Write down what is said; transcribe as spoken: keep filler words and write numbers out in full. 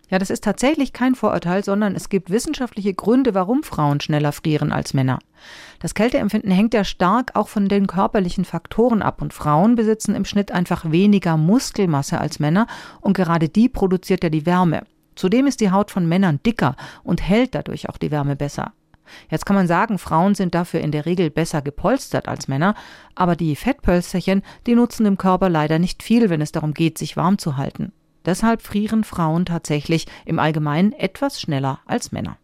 Ja, das ist tatsächlich kein Vorurteil, sondern es gibt wissenschaftliche Gründe, warum Frauen schneller frieren als Männer. Das Kälteempfinden hängt ja stark auch von den körperlichen Faktoren ab und Frauen besitzen im Schnitt einfach weniger Muskelmasse als Männer und gerade die produziert ja die Wärme. Zudem ist die Haut von Männern dicker und hält dadurch auch die Wärme besser. Jetzt kann man sagen, Frauen sind dafür in der Regel besser gepolstert als Männer, aber die Fettpölsterchen, die nutzen dem Körper leider nicht viel, wenn es darum geht, sich warm zu halten. Deshalb frieren Frauen tatsächlich im Allgemeinen etwas schneller als Männer.